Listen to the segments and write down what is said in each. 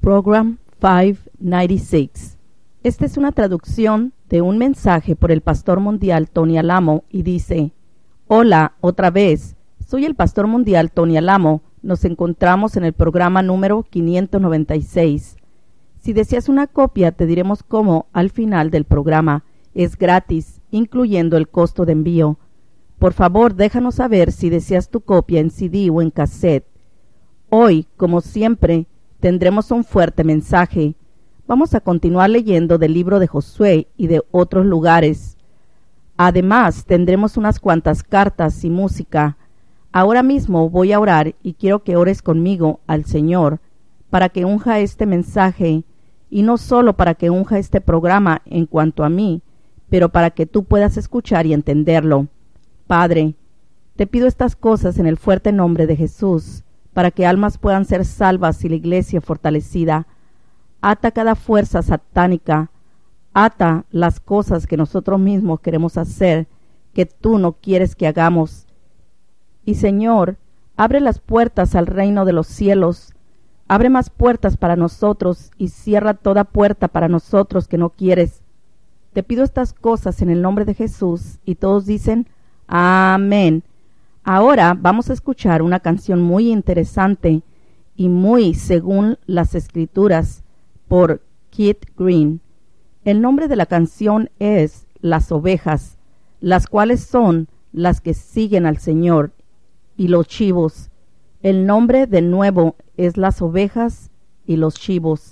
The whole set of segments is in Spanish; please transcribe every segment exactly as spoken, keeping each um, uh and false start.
Program quinientos noventa y seis. Esta es una traducción de un mensaje por el pastor mundial Tony Alamo y dice: Hola, otra vez. Soy el pastor mundial Tony Alamo. Nos encontramos en el programa número quinientos noventa y seis. Si deseas una copia, te diremos cómo al final del programa. Es gratis, incluyendo el costo de envío. Por favor, déjanos saber si deseas tu copia en C D o en cassette. Hoy, como siempre, tendremos un fuerte mensaje. Vamos a continuar leyendo del libro de Josué y de otros lugares. Además, tendremos unas cuantas cartas y música. Ahora mismo voy a orar y quiero que ores conmigo al Señor para que unja este mensaje, y no solo para que unja este programa en cuanto a mí, pero para que tú puedas escuchar y entenderlo. Padre, te pido estas cosas en el fuerte nombre de Jesús, para que almas puedan ser salvas y la iglesia fortalecida. Ata cada fuerza satánica, ata las cosas que nosotros mismos queremos hacer, que tú no quieres que hagamos. Y Señor, abre las puertas al reino de los cielos, abre más puertas para nosotros y cierra toda puerta para nosotros que no quieres. Te pido estas cosas en el nombre de Jesús, y todos dicen amén. Ahora vamos a escuchar una canción muy interesante y muy según las escrituras por Keith Green. El nombre de la canción es Las ovejas, las cuales son las que siguen al Señor, y los chivos. El nombre de nuevo es Las ovejas y los chivos.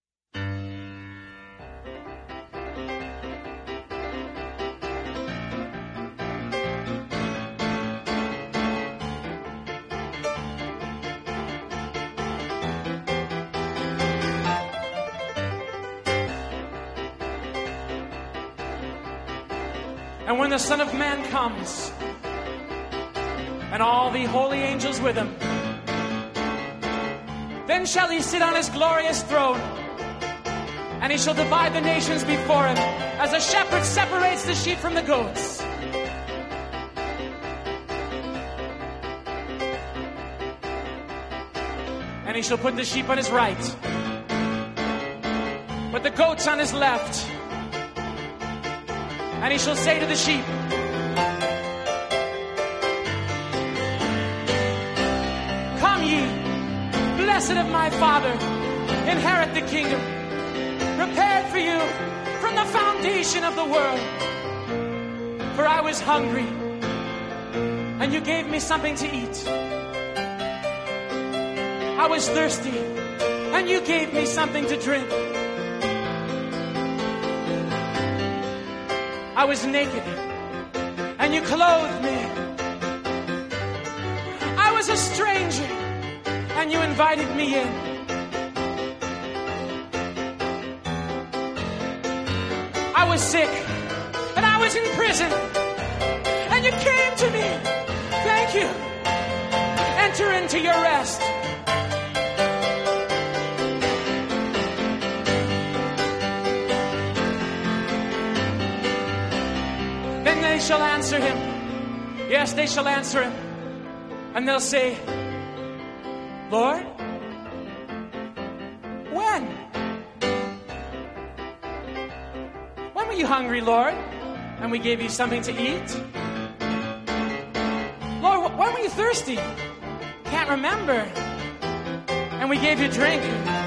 And when the Son of Man comes, and all the holy angels with him, then shall he sit on his glorious throne, and he shall divide the nations before him, as a shepherd separates the sheep from the goats. And he shall put the sheep on his right, but the goats on his left. And he shall say to the sheep, Come ye, blessed of my Father, inherit the kingdom, prepared for you from the foundation of the world. For I was hungry, and you gave me something to eat. I was thirsty, and you gave me something to drink. I was naked, and you clothed me. I was a stranger, and you invited me in. I was sick, and I was in prison, and you came to me. Thank you. Enter into your rest. They shall answer him. Yes, they shall answer him. And they'll say, Lord, when? When were you hungry, Lord, and we gave you something to eat? Lord, when were you thirsty? Can't remember. And we gave you drink.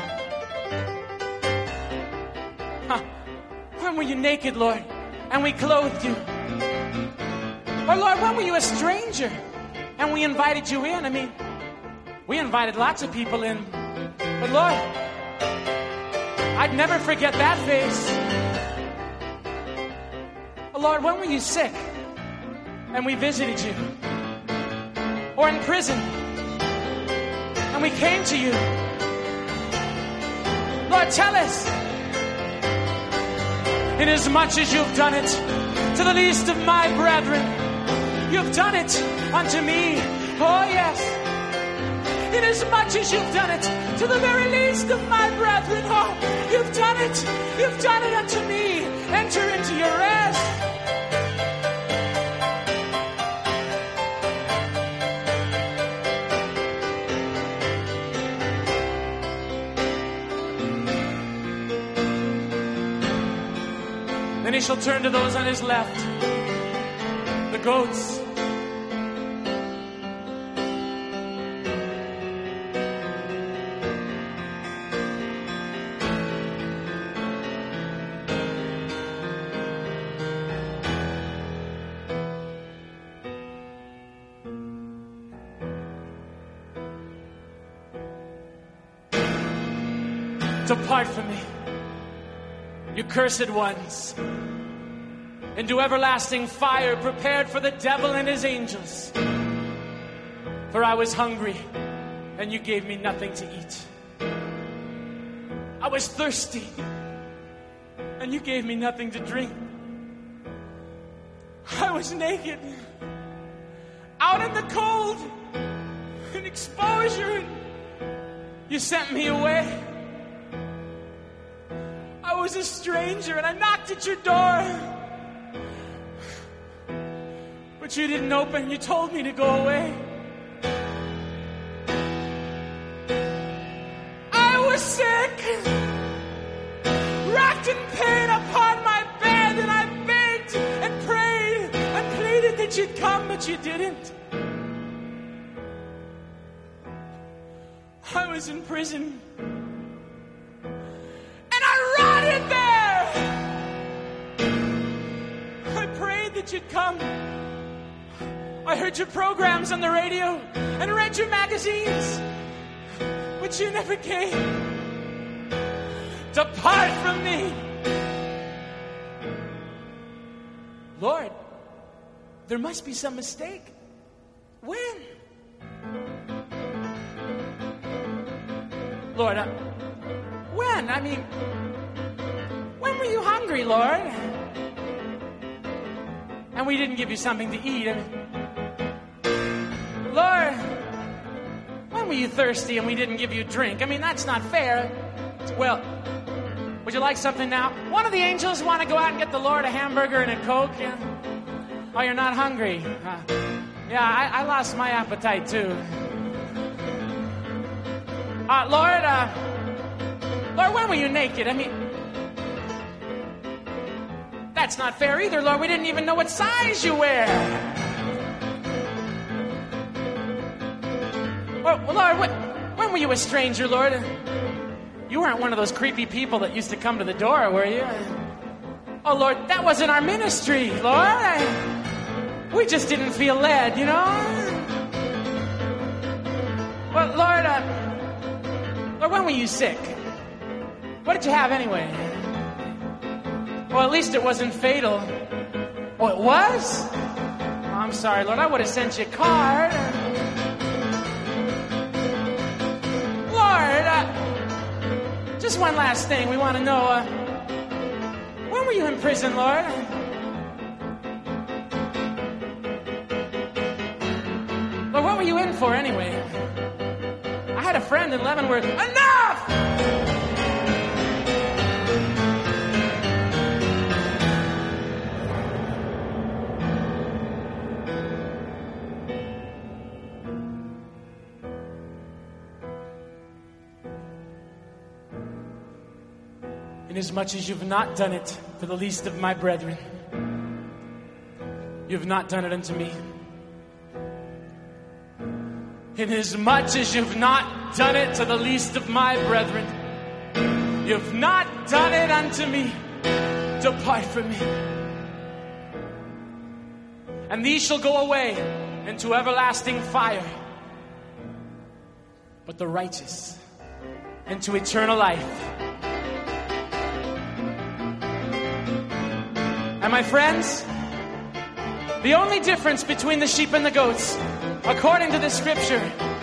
Huh. When were you naked, Lord, and we clothed you? Or Lord, when were you a stranger and we invited you in? I mean, we invited lots of people in. But Lord, I'd never forget that face. Oh, Lord, when were you sick and we visited you? Or in prison and we came to you? Lord, tell us. Inasmuch as you've done it to the least of my brethren, you've done it unto me. Oh, yes. Inasmuch as you've done it to the very least of my brethren, oh, you've done it. You've done it unto me. Enter into your rest. Then he shall turn to those on his left, the goats. Depart from me, you cursed ones, into everlasting fire prepared for the devil and his angels. For I was hungry, and you gave me nothing to eat. I was thirsty, and you gave me nothing to drink. I was naked, out in the cold, in exposure, and you sent me away. I was a stranger and I knocked at your door, but you didn't open. You told me to go away. I was sick, racked in pain upon my bed, and I begged and prayed and pleaded that you'd come, but you didn't. I was in prison, there. I prayed that you'd come. I heard your programs on the radio and read your magazines, but you never came. Depart from me. Lord, there must be some mistake. When? Lord, I, when? I mean, when were you hungry, Lord? And we didn't give you something to eat. I mean, Lord, when were you thirsty and we didn't give you a drink? I mean, that's not fair. Well, would you like something now? One of the angels want to go out and get the Lord a hamburger and a Coke? Yeah? Oh, you're not hungry? Uh, yeah, I, I lost my appetite too. Uh, Lord, uh, Lord, when were you naked? I mean, that's not fair either, Lord. We didn't even know what size you wear. Well, Lord, what, when were you a stranger, Lord? You weren't one of those creepy people that used to come to the door, were you? Oh, Lord, that wasn't our ministry, Lord. I, we just didn't feel led, you know? Well, Lord, uh, Lord, when were you sick? What did you have anyway? Well, at least it wasn't fatal. Oh, it was? Oh, I'm sorry, Lord. I would have sent you a card. Lord, uh, just one last thing. We want to know, uh, when were you in prison, Lord? Lord, what were you in for anyway? I had a friend in Leavenworth. Enough! Inasmuch as you've not done it for the least of my brethren, you've not done it unto me. Inasmuch as you've not done it to the least of my brethren, you've not done it unto me. Depart from me. And these shall go away into everlasting fire, but the righteous into eternal life. And my friends, the only difference between the sheep and the goats, according to the scripture,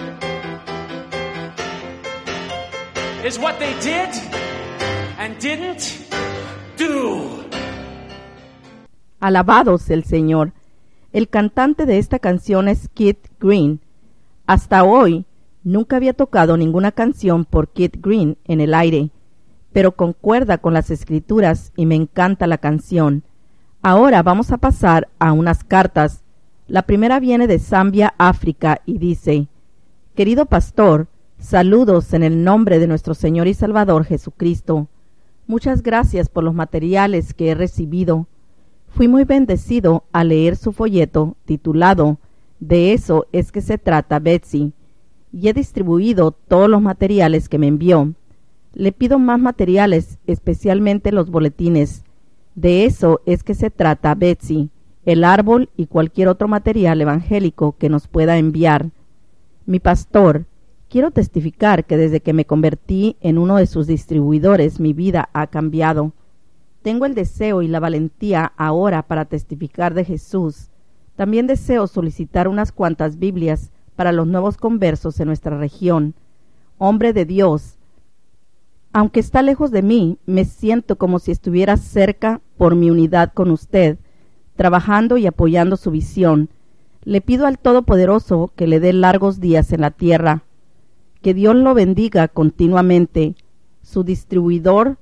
is what they did and didn't do. Alabados el Señor. El cantante de esta canción es Keith Green. Hasta hoy nunca había tocado ninguna canción por Keith Green en el aire, pero concuerda con las escrituras y me encanta la canción. Ahora vamos a pasar a unas cartas. La primera viene de Zambia, África, y dice: Querido pastor, saludos en el nombre de nuestro Señor y Salvador Jesucristo. Muchas gracias por los materiales que he recibido. Fui muy bendecido al leer su folleto titulado De eso es que se trata Betsy, y he distribuido todos los materiales que me envió. Le pido más materiales, especialmente los boletines. De eso es que se trata Betsy, el árbol y cualquier otro material evangélico que nos pueda enviar. Mi pastor, quiero testificar que desde que me convertí en uno de sus distribuidores mi vida ha cambiado. Tengo el deseo y la valentía ahora para testificar de Jesús. También deseo solicitar unas cuantas Biblias para los nuevos conversos en nuestra región. Hombre de Dios, aunque está lejos de mí, me siento como si estuviera cerca por mi unidad con usted, trabajando y apoyando su visión. Le pido al Todopoderoso que le dé largos días en la tierra. Que Dios lo bendiga continuamente. Su distribuidor,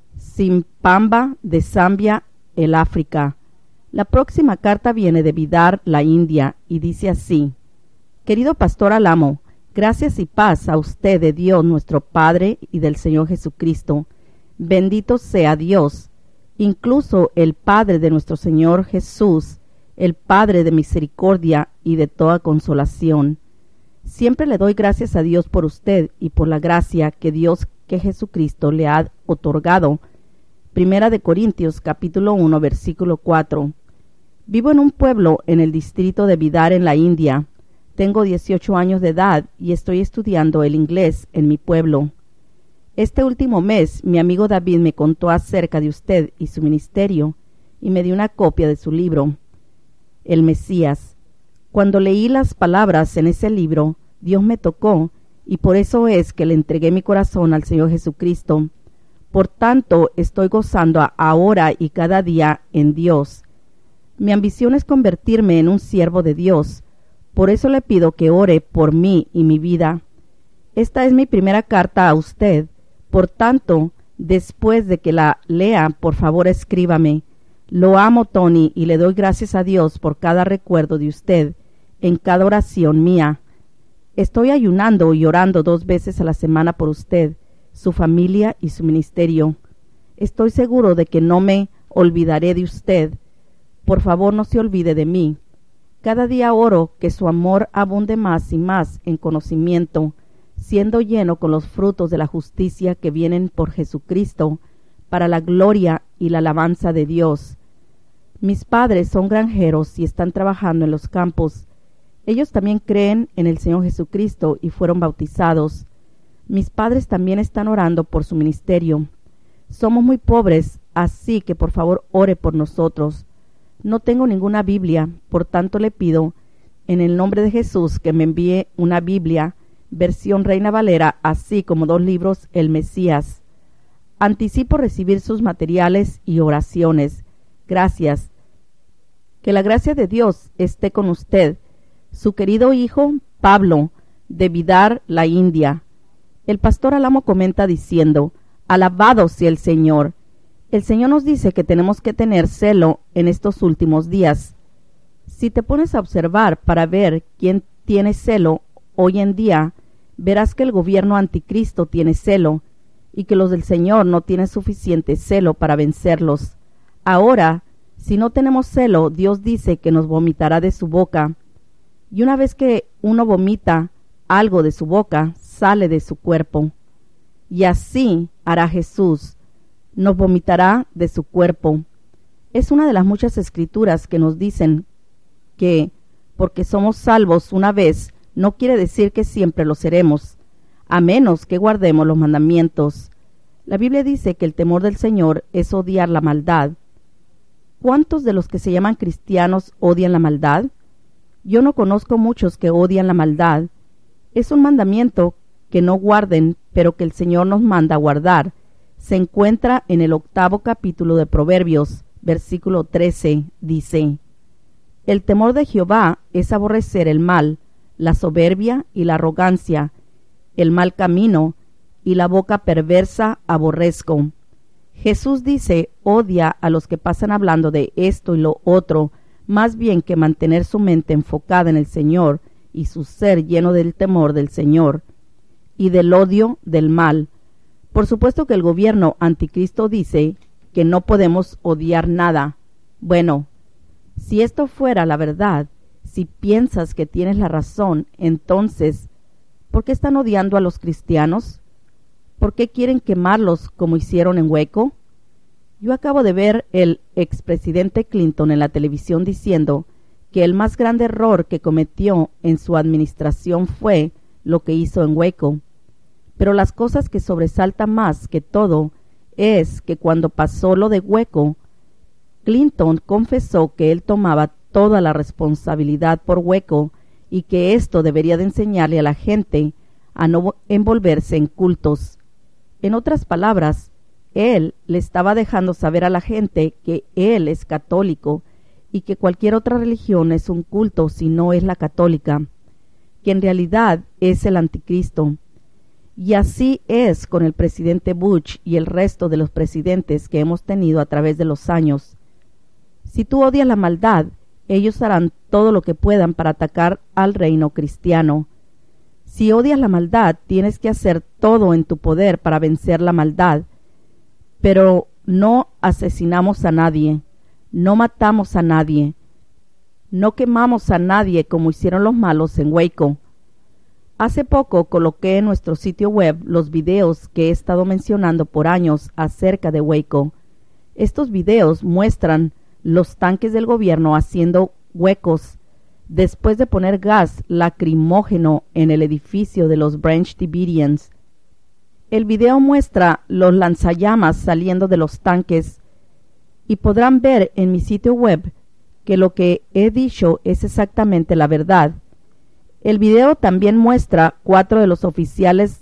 Simpamba de Zambia, el África. La próxima carta viene de Bidar, la India, y dice así: Querido Pastor Alamo, gracias y paz a usted de Dios nuestro Padre y del Señor Jesucristo. Bendito sea Dios, incluso el Padre de nuestro Señor Jesús, el Padre de misericordia y de toda consolación. Siempre le doy gracias a Dios por usted y por la gracia que Dios, que Jesucristo le ha otorgado. Primera de Corintios capítulo uno versículo cuatro. Vivo en un pueblo en el distrito de Bidar en la India. Tengo dieciocho años de edad y estoy estudiando el inglés en mi pueblo. Este último mes mi amigo David me contó acerca de usted y su ministerio y me dio una copia de su libro, El Mesías. Cuando leí las palabras en ese libro, Dios me tocó y por eso es que le entregué mi corazón al Señor Jesucristo. Por tanto, estoy gozando ahora y cada día en Dios. Mi ambición es convertirme en un siervo de Dios. Por eso le pido que ore por mí y mi vida. Esta es mi primera carta a usted. Por tanto, después de que la lea, por favor escríbame. Lo amo, Tony, y le doy gracias a Dios por cada recuerdo de usted, en cada oración mía. Estoy ayunando y orando dos veces a la semana por usted, su familia y su ministerio. Estoy seguro de que no me olvidaré de usted. Por favor, no se olvide de mí. Cada día oro que su amor abunde más y más en conocimiento, siendo lleno con los frutos de la justicia que vienen por Jesucristo, para la gloria y la alabanza de Dios. Mis padres son granjeros y están trabajando en los campos. Ellos también creen en el Señor Jesucristo y fueron bautizados. Mis padres también están orando por su ministerio. Somos muy pobres, así que por favor ore por nosotros. No tengo ninguna Biblia, por tanto le pido, en el nombre de Jesús, que me envíe una Biblia, versión Reina Valera, así como dos libros, El Mesías. Anticipo recibir sus materiales y oraciones. Gracias. Que la gracia de Dios esté con usted. Su querido hijo, Pablo, de Bidar, la India. El pastor Alamo comenta diciendo: Alabado sea el Señor. El Señor nos dice que tenemos que tener celo en estos últimos días. Si te pones a observar para ver quién tiene celo hoy en día, verás que el gobierno anticristo tiene celo y que los del Señor no tienen suficiente celo para vencerlos. Ahora, si no tenemos celo, Dios dice que nos vomitará de su boca. Y una vez que uno vomita algo de su boca, sale de su cuerpo. Y así hará Jesús. Nos vomitará de su cuerpo. Es una de las muchas escrituras que nos dicen que, porque somos salvos una vez, no quiere decir que siempre lo seremos, a menos que guardemos los mandamientos. La Biblia dice que el temor del Señor es odiar la maldad. ¿Cuántos de los que se llaman cristianos odian la maldad? Yo no conozco muchos que odian la maldad. Es un mandamiento que no guarden, pero que el Señor nos manda a guardar. Se encuentra en el octavo capítulo de Proverbios, versículo trece, dice: El temor de Jehová es aborrecer el mal, la soberbia y la arrogancia, el mal camino y la boca perversa aborrezco. Jesús dice: odia a los que pasan hablando de esto y lo otro, más bien que mantener su mente enfocada en el Señor y su ser lleno del temor del Señor y del odio del mal. Por supuesto que el gobierno anticristo dice que no podemos odiar nada. Bueno, si esto fuera la verdad, si piensas que tienes la razón, entonces, ¿por qué están odiando a los cristianos? ¿Por qué quieren quemarlos como hicieron en Waco? Yo acabo de ver el expresidente Clinton en la televisión diciendo que el más grande error que cometió en su administración fue lo que hizo en Waco. Pero las cosas que sobresaltan más que todo es que cuando pasó lo de Waco, Clinton confesó que él tomaba toda la responsabilidad por Waco y que esto debería de enseñarle a la gente a no envolverse en cultos. En otras palabras, él le estaba dejando saber a la gente que él es católico y que cualquier otra religión es un culto si no es la católica, que en realidad es el anticristo. Y así es con el presidente Bush y el resto de los presidentes que hemos tenido a través de los años. Si tú odias la maldad, ellos harán todo lo que puedan para atacar al reino cristiano. Si odias la maldad, tienes que hacer todo en tu poder para vencer la maldad. Pero no asesinamos a nadie, no matamos a nadie, no quemamos a nadie como hicieron los malos en Waco. Hace poco coloqué en nuestro sitio web los videos que he estado mencionando por años acerca de Waco. Estos videos muestran los tanques del gobierno haciendo huecos después de poner gas lacrimógeno en el edificio de los Branch Davidians. El video muestra los lanzallamas saliendo de los tanques y podrán ver en mi sitio web que lo que he dicho es exactamente la verdad. El video también muestra cuatro de los oficiales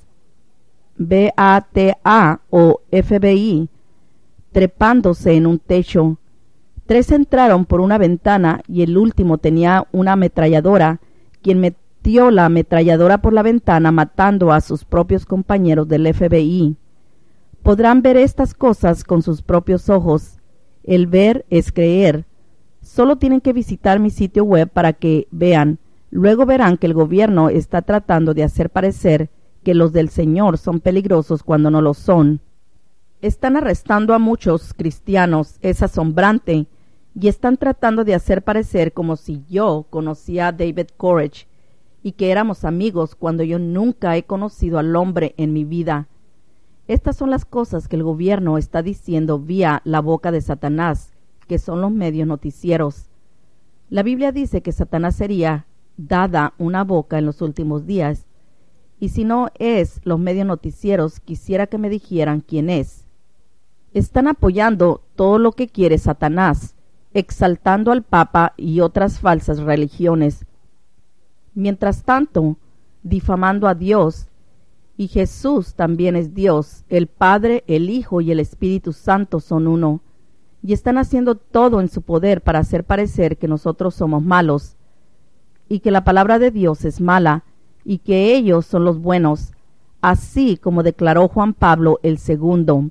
B A T A o F B I trepándose en un techo. Tres entraron por una ventana y el último tenía una ametralladora, quien metió la ametralladora por la ventana matando a sus propios compañeros del F B I. Podrán ver estas cosas con sus propios ojos. El ver es creer. Solo tienen que visitar mi sitio web para que vean. Luego verán que el gobierno está tratando de hacer parecer que los del Señor son peligrosos cuando no lo son. Están arrestando a muchos cristianos, es asombrante, y están tratando de hacer parecer como si yo conocía a David Koresh y que éramos amigos cuando yo nunca he conocido al hombre en mi vida. Estas son las cosas que el gobierno está diciendo vía la boca de Satanás, que son los medios noticieros. La Biblia dice que Satanás sería dada una boca en los últimos días, y si no es los medios noticieros, quisiera que me dijeran quién es. Están apoyando todo lo que quiere Satanás, exaltando al Papa y otras falsas religiones. Mientras tanto, difamando a Dios, y Jesús también es Dios, el Padre, el Hijo y el Espíritu Santo son uno, y están haciendo todo en su poder para hacer parecer que nosotros somos malos, y que la palabra de Dios es mala, y que ellos son los buenos, así como declaró Juan Pablo el segundo.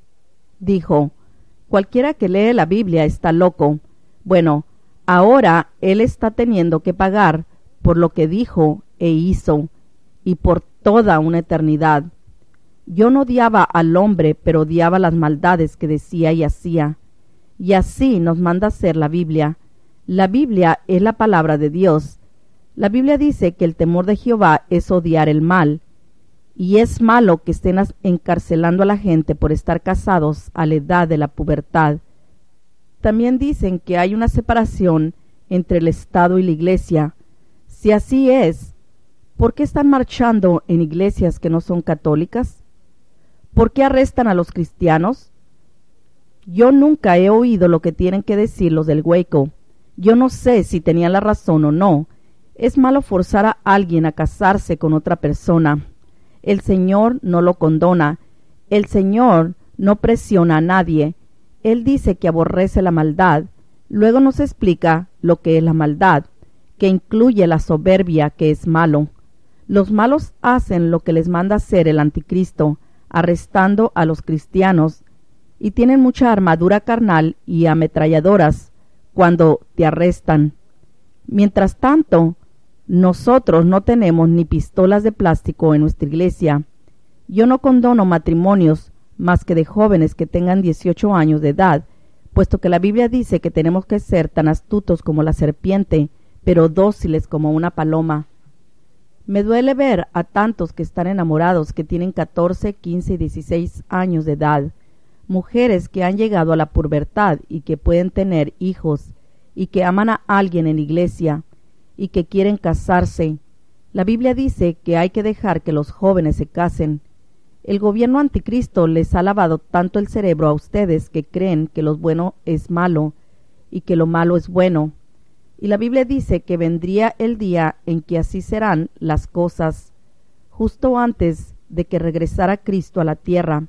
Dijo, cualquiera que lee la Biblia está loco. Bueno, ahora él está teniendo que pagar por lo que dijo e hizo, y por toda una eternidad. Yo no odiaba al hombre, pero odiaba las maldades que decía y hacía. Y así nos manda hacer la Biblia. La Biblia es la palabra de Dios. La Biblia dice que el temor de Jehová es odiar el mal. Y es malo que estén encarcelando a la gente por estar casados a la edad de la pubertad. También dicen que hay una separación entre el Estado y la Iglesia. Si así es, ¿por qué están marchando en iglesias que no son católicas? ¿Por qué arrestan a los cristianos? Yo nunca he oído lo que tienen que decir los del Waco. Yo no sé si tenían la razón o no. Es malo forzar a alguien a casarse con otra persona. El Señor no lo condona. El Señor no presiona a nadie. Él dice que aborrece la maldad. Luego nos explica lo que es la maldad, que incluye la soberbia, que es malo. Los malos hacen lo que les manda hacer el anticristo, arrestando a los cristianos, y tienen mucha armadura carnal y ametralladoras cuando te arrestan. Mientras tanto, nosotros no tenemos ni pistolas de plástico en nuestra iglesia. Yo no condono matrimonios más que de jóvenes que tengan dieciocho años de edad, puesto que la Biblia dice que tenemos que ser tan astutos como la serpiente, pero dóciles como una paloma. Me duele ver a tantos que están enamorados que tienen catorce, quince y dieciséis años de edad, mujeres que han llegado a la pubertad y que pueden tener hijos, y que aman a alguien en la iglesia, y que quieren casarse. La Biblia dice que hay que dejar que los jóvenes se casen. El gobierno anticristo les ha lavado tanto el cerebro a ustedes que creen que lo bueno es malo y que lo malo es bueno. Y la Biblia dice que vendría el día en que así serán las cosas, justo antes de que regresara Cristo a la tierra.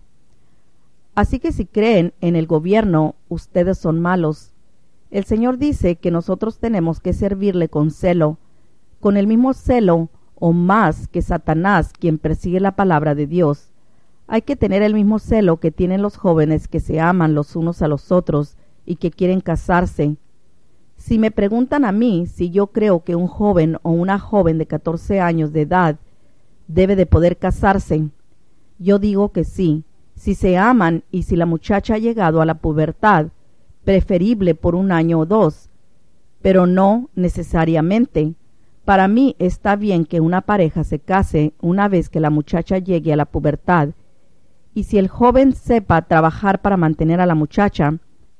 Así que si creen en el gobierno, ustedes son malos. El Señor dice que nosotros tenemos que servirle con celo, con el mismo celo o más que Satanás, quien persigue la palabra de Dios. Hay que tener el mismo celo que tienen los jóvenes que se aman los unos a los otros y que quieren casarse. Si me preguntan a mí si yo creo que un joven o una joven de catorce años de edad debe de poder casarse, yo digo que sí, si se aman y si la muchacha ha llegado a la pubertad, preferible por un año o dos, pero no necesariamente. Para mí está bien que una pareja se case una vez que la muchacha llegue a la pubertad, y si el joven sepa trabajar para mantener a la muchacha,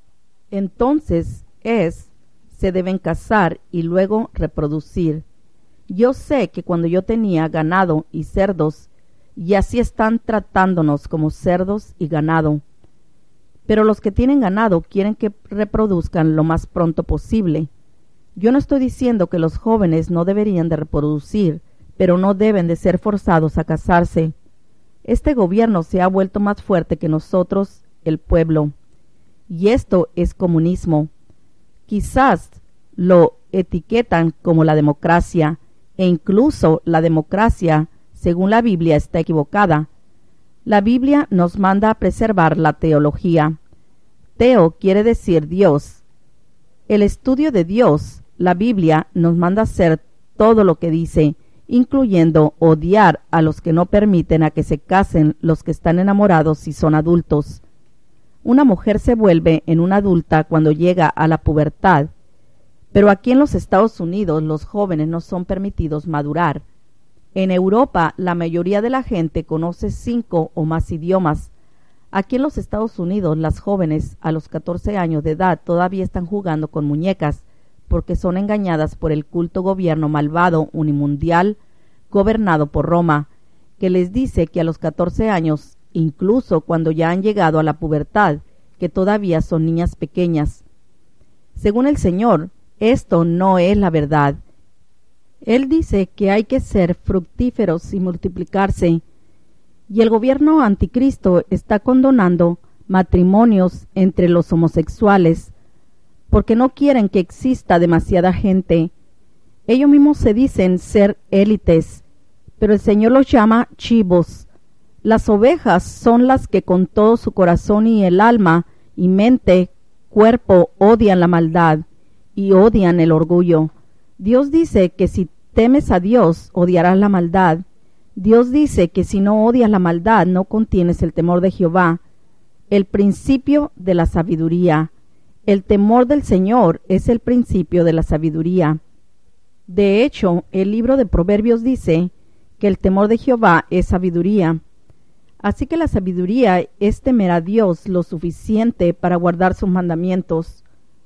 entonces es, se deben casar y luego reproducir. Yo sé que cuando yo tenía ganado y cerdos, y así están tratándonos como cerdos y ganado. Pero los que tienen ganado quieren que reproduzcan lo más pronto posible. Yo no estoy diciendo que los jóvenes no deberían de reproducir, pero no deben de ser forzados a casarse. Este gobierno se ha vuelto más fuerte que nosotros, el pueblo. Y esto es comunismo. Quizás lo etiquetan como la democracia, e incluso la democracia, según la Biblia, está equivocada. La Biblia nos manda a preservar la teología. Teo quiere decir Dios. El estudio de Dios, la Biblia, nos manda hacer todo lo que dice, incluyendo odiar a los que no permiten a que se casen los que están enamorados y son adultos. Una mujer se vuelve en una adulta cuando llega a la pubertad, pero aquí en los Estados Unidos los jóvenes no son permitidos madurar. En Europa la mayoría de la gente conoce cinco o más idiomas. Aquí en los Estados Unidos las jóvenes a los catorce años de edad todavía están jugando con muñecas, porque son engañadas por el culto gobierno malvado unimundial gobernado por Roma, que les dice que a los catorce años, incluso cuando ya han llegado a la pubertad, que todavía son niñas pequeñas. Según el Señor, esto no es la verdad. Él dice que hay que ser fructíferos y multiplicarse, y el gobierno anticristo está condonando matrimonios entre los homosexuales, porque no quieren que exista demasiada gente. Ellos mismos se dicen ser élites, pero el Señor los llama chivos. Las ovejas son las que con todo su corazón y el alma y mente, cuerpo, odian la maldad y odian el orgullo. Dios dice que si temes a Dios, odiarás la maldad. Dios dice que si no odias la maldad, no contienes el temor de Jehová, el principio de la sabiduría. El temor del Señor es el principio de la sabiduría. De hecho, el libro de Proverbios dice que el temor de Jehová es sabiduría. Así que la sabiduría es temer a Dios lo suficiente para guardar sus mandamientos.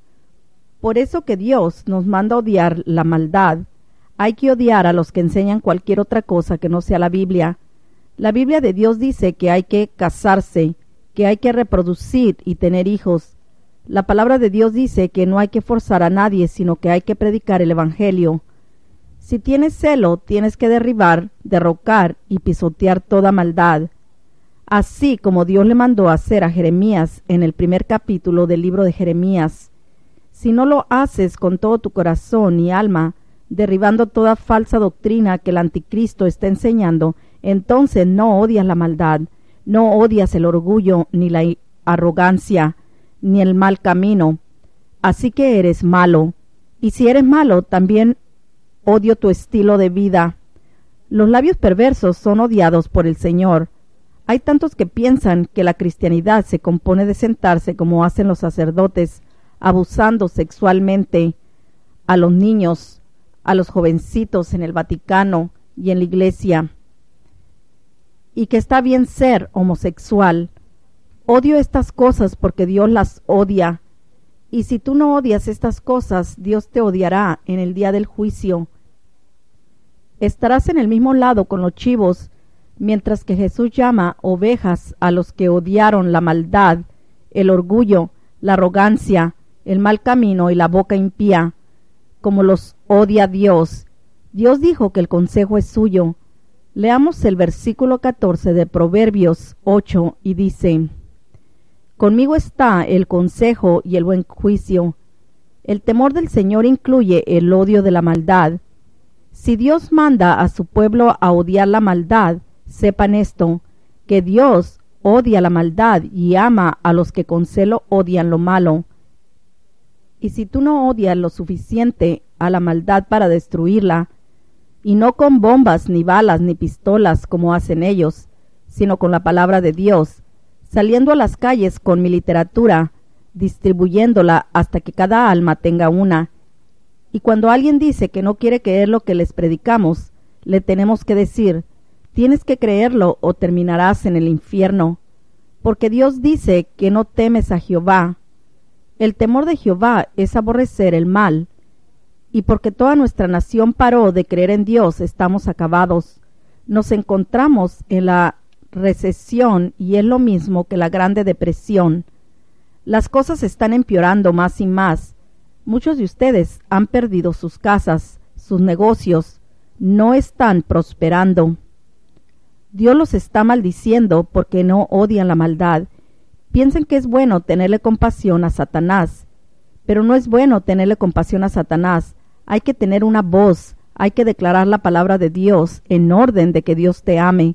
Por eso que Dios nos manda odiar la maldad. Hay que odiar a los que enseñan cualquier otra cosa que no sea la Biblia. La Biblia de Dios dice que hay que casarse, que hay que reproducir y tener hijos. La palabra de Dios dice que no hay que forzar a nadie, sino que hay que predicar el Evangelio. Si tienes celo, tienes que derribar, derrocar y pisotear toda maldad. Así como Dios le mandó hacer a Jeremías en el primer capítulo del libro de Jeremías. Si no lo haces con todo tu corazón y alma, derribando toda falsa doctrina que el anticristo está enseñando, entonces no odias la maldad, no odias el orgullo ni la arrogancia, ni el mal camino. Así que eres malo. Y si eres malo, también odio tu estilo de vida. Los labios perversos son odiados por el Señor. Hay tantos que piensan que la cristianidad se compone de sentarse como hacen los sacerdotes, abusando sexualmente a los niños, a los jovencitos en el Vaticano y en la iglesia, y que está bien ser homosexual. Odio estas cosas porque Dios las odia, y si tú no odias estas cosas, Dios te odiará en el día del juicio. Estarás en el mismo lado con los chivos, mientras que Jesús llama ovejas a los que odiaron la maldad, el orgullo, la arrogancia, el mal camino y la boca impía, como los odia Dios. Dios dijo que el consejo es suyo. Leamos el versículo catorce de Proverbios ocho y dice: Conmigo está el consejo y el buen juicio. El temor del Señor incluye el odio de la maldad. Si Dios manda a su pueblo a odiar la maldad, sepan esto, que Dios odia la maldad y ama a los que con celo odian lo malo. Y si tú no odias lo suficiente a la maldad para destruirla, y no con bombas, ni balas, ni pistolas como hacen ellos, sino con la palabra de Dios, saliendo a las calles con mi literatura, distribuyéndola hasta que cada alma tenga una. Y cuando alguien dice que no quiere creer lo que les predicamos, le tenemos que decir: tienes que creerlo o terminarás en el infierno, porque Dios dice que no temes a Jehová. El temor de Jehová es aborrecer el mal, y porque toda nuestra nación paró de creer en Dios, estamos acabados. Nos encontramos en la recesión y es lo mismo que la Grande Depresión. Las cosas están empeorando más y más. Muchos de ustedes han perdido sus casas, sus negocios, no están prosperando. Dios los está maldiciendo porque no odian la maldad. Piensen que es bueno tenerle compasión a Satanás, pero no es bueno tenerle compasión a Satanás. Hay que tener una voz, hay que declarar la palabra de Dios en orden de que Dios te ame.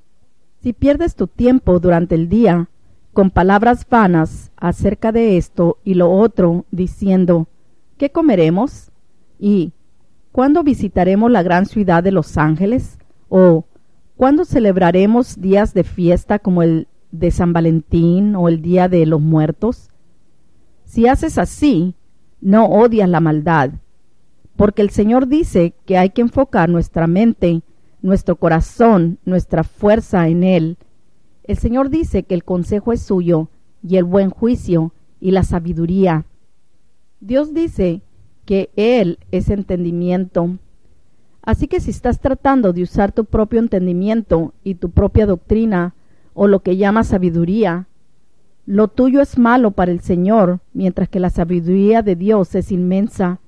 Si pierdes tu tiempo durante el día con palabras vanas acerca de esto y lo otro, diciendo: ¿qué comeremos? ¿Y cuándo visitaremos la gran ciudad de Los Ángeles? ¿O cuándo celebraremos días de fiesta como el de San Valentín o el Día de los Muertos? Si haces así, no odias la maldad, porque el Señor dice que hay que enfocar nuestra mente, nuestro corazón, nuestra fuerza en Él. El Señor dice que el consejo es suyo, y el buen juicio, y la sabiduría. Dios dice que Él es entendimiento. Así que si estás tratando de usar tu propio entendimiento y tu propia doctrina, o lo que llamas sabiduría, lo tuyo es malo para el Señor, mientras que la sabiduría de Dios es inmensa.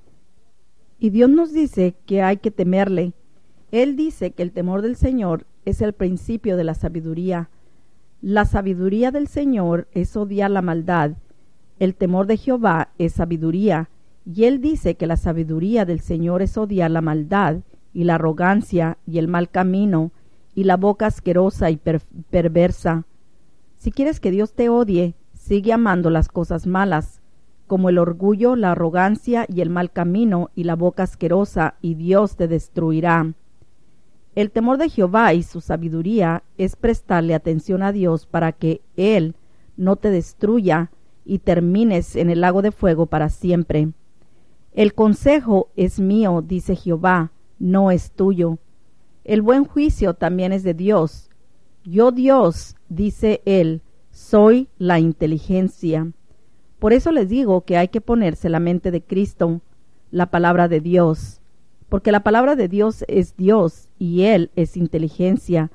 Y Dios nos dice que hay que temerle. Él dice que el temor del Señor es el principio de la sabiduría. La sabiduría del Señor es odiar la maldad. El temor de Jehová es sabiduría. Y Él dice que la sabiduría del Señor es odiar la maldad, y la arrogancia, y el mal camino, y la boca asquerosa y per- perversa. Si quieres que Dios te odie, sigue amando las cosas malas, como el orgullo, la arrogancia y el mal camino y la boca asquerosa, y Dios te destruirá. El temor de Jehová y su sabiduría es prestarle atención a Dios para que Él no te destruya y termines en el lago de fuego para siempre. El consejo es mío, dice Jehová, no es tuyo. El buen juicio también es de Dios. Yo, Dios, dice Él, soy la inteligencia. Por eso les digo que hay que ponerse la mente de Cristo, la palabra de Dios, porque la palabra de Dios es Dios y Él es inteligencia.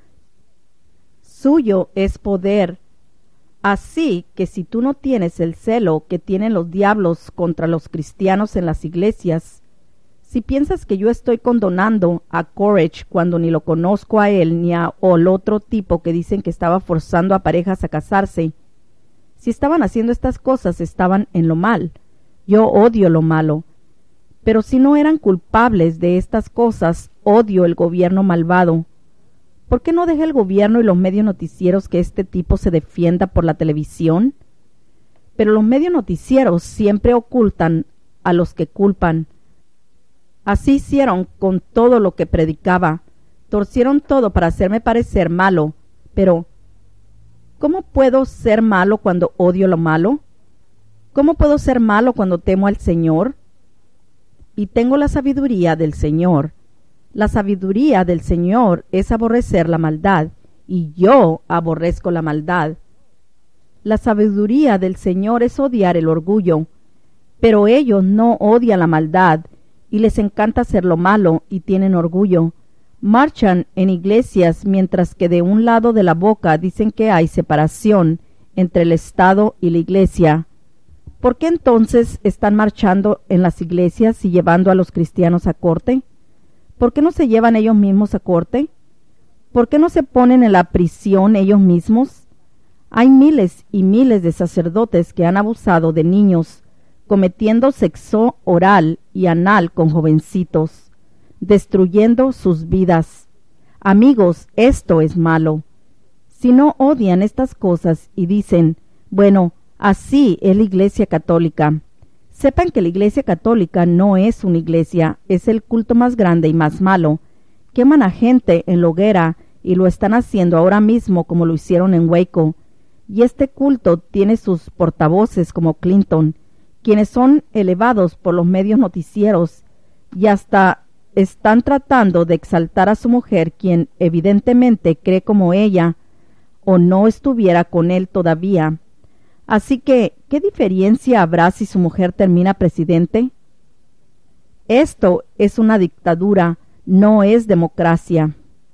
Suyo es poder. Así que si tú no tienes el celo que tienen los diablos contra los cristianos en las iglesias, si piensas que yo estoy condonando a Courage cuando ni lo conozco a él ni a o al otro tipo que dicen que estaba forzando a parejas a casarse, si estaban haciendo estas cosas estaban en lo mal. Yo odio lo malo. Pero si no eran culpables de estas cosas, odio el gobierno malvado. ¿Por qué no deja el gobierno y los medios noticieros que este tipo se defienda por la televisión? Pero los medios noticieros siempre ocultan a los que culpan. Así hicieron con todo lo que predicaba. Torcieron todo para hacerme parecer malo. Pero, ¿Cómo puedo ser malo cuando odio lo malo? ¿Cómo puedo ser malo cuando temo al Señor? Y tengo la sabiduría del Señor. La sabiduría del Señor es aborrecer la maldad, y yo aborrezco la maldad. La sabiduría del Señor es odiar el orgullo, pero ellos no odian la maldad, y les encanta hacer lo malo, y tienen orgullo. Marchan en iglesias mientras que de un lado de la boca dicen que hay separación entre el Estado y la iglesia. ¿Por qué entonces están marchando en las iglesias y llevando a los cristianos a corte? ¿Por qué no se llevan ellos mismos a corte? ¿Por qué no se ponen en la prisión ellos mismos? Hay miles y miles de sacerdotes que han abusado de niños, cometiendo sexo oral y anal con jovencitos, destruyendo sus vidas. Amigos, esto es malo. Si no odian estas cosas y dicen, bueno, así es la Iglesia Católica, sepan que la Iglesia Católica no es una iglesia, es el culto más grande y más malo. Queman a gente en la hoguera y lo están haciendo ahora mismo como lo hicieron en Waco. Y este culto tiene sus portavoces como Clinton, quienes son elevados por los medios noticieros y hasta están tratando de exaltar a su mujer, quien evidentemente cree como ella o no estuviera con él todavía. Así que, ¿qué diferencia habrá si su mujer termina presidente? Esto es una dictadura, no es democracia.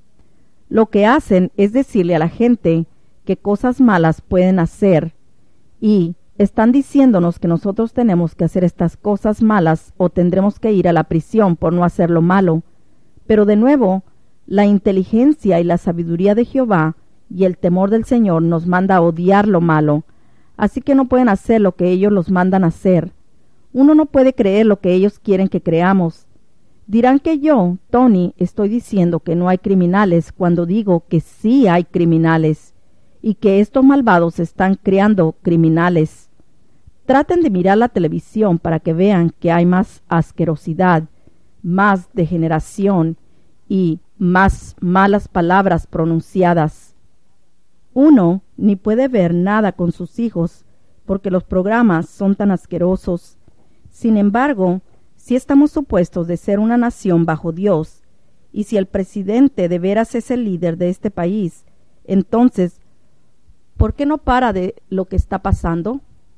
Lo que hacen es decirle a la gente qué cosas malas pueden hacer y están diciéndonos que nosotros tenemos que hacer estas cosas malas o tendremos que ir a la prisión por no hacer lo malo. Pero de nuevo, la inteligencia y la sabiduría de Jehová y el temor del Señor nos manda a odiar lo malo. Así que no pueden hacer lo que ellos los mandan a hacer. Uno no puede creer lo que ellos quieren que creamos. Dirán que yo, Tony, estoy diciendo que no hay criminales cuando digo que sí hay criminales y que estos malvados están creando criminales. Traten de mirar la televisión para que vean que hay más asquerosidad, más degeneración y más malas palabras pronunciadas. Uno ni puede ver nada con sus hijos porque los programas son tan asquerosos. Sin embargo, si estamos supuestos de ser una nación bajo Dios, y si el presidente de veras es el líder de este país, entonces, ¿por qué no para de lo que está pasando?